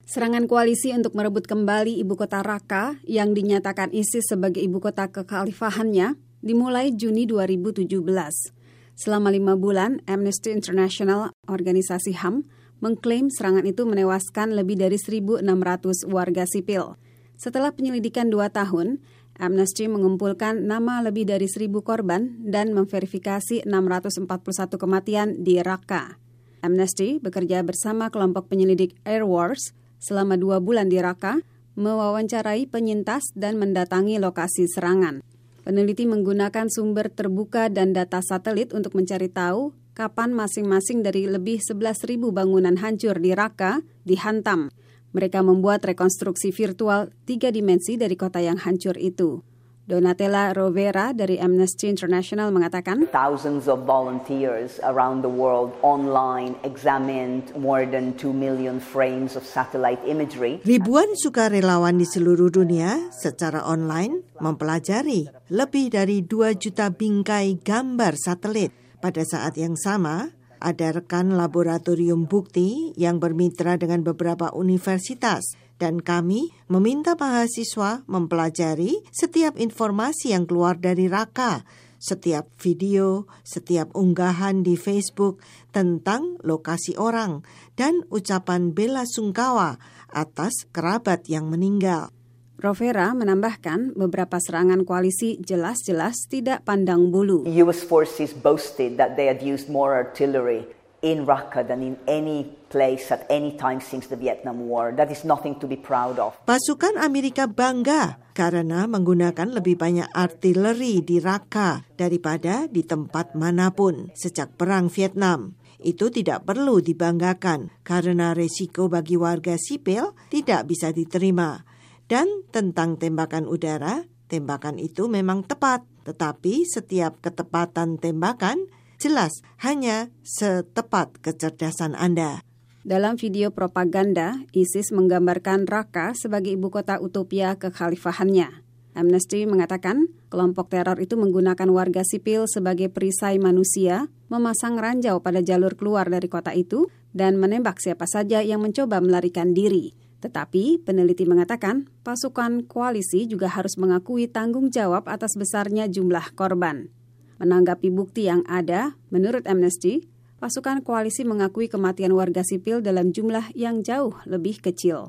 Serangan koalisi untuk merebut kembali ibu kota Raqqa yang dinyatakan ISIS sebagai ibu kota kekhalifahannya dimulai Juni 2017. Selama 5 bulan, Amnesty International, organisasi HAM, mengklaim serangan itu menewaskan lebih dari 1.600 warga sipil. Setelah penyelidikan 2 tahun, Amnesty mengumpulkan nama lebih dari 1.000 korban dan memverifikasi 641 kematian di Raqqa. Amnesty bekerja bersama kelompok penyelidik Air Wars selama 2 bulan di Raqqa, mewawancarai penyintas dan mendatangi lokasi serangan. Peneliti menggunakan sumber terbuka dan data satelit untuk mencari tahu kapan masing-masing dari lebih 11.000 bangunan hancur di Raqqa dihantam. Mereka membuat rekonstruksi virtual 3 dimensi dari kota yang hancur itu. Donatella Rovera dari Amnesty International mengatakan, thousands of volunteers around the world online examined more than 2 million frames of satellite imagery. Ribuan sukarelawan di seluruh dunia secara online mempelajari lebih dari 2 juta bingkai gambar satelit. Pada saat yang sama, ada rekan laboratorium bukti yang bermitra dengan beberapa universitas. Dan kami meminta mahasiswa mempelajari setiap informasi yang keluar dari Raqqa, setiap video, setiap unggahan di Facebook tentang lokasi orang, dan ucapan bela sungkawa atas kerabat yang meninggal. Rovera menambahkan beberapa serangan koalisi jelas-jelas tidak pandang bulu. US forces boasted that they had used more artillery in Raqqa than in any place at any time since the Vietnam War. That is nothing to be proud of. Pasukan Amerika bangga karena menggunakan lebih banyak artileri di Raqqa daripada di tempat manapun sejak Perang Vietnam. Itu tidak perlu dibanggakan karena resiko bagi warga sipil tidak bisa diterima. Dan tentang tembakan udara, tembakan itu memang tepat, tetapi setiap ketepatan tembakan jelas hanya setepat kecerdasan Anda. Dalam video propaganda, ISIS menggambarkan Raqqa sebagai ibu kota utopia kekhalifahannya. Amnesty mengatakan kelompok teror itu menggunakan warga sipil sebagai perisai manusia, memasang ranjau pada jalur keluar dari kota itu, dan menembak siapa saja yang mencoba melarikan diri. Tetapi peneliti mengatakan pasukan koalisi juga harus mengakui tanggung jawab atas besarnya jumlah korban. Menanggapi bukti yang ada, menurut Amnesty, pasukan koalisi mengakui kematian warga sipil dalam jumlah yang jauh lebih kecil.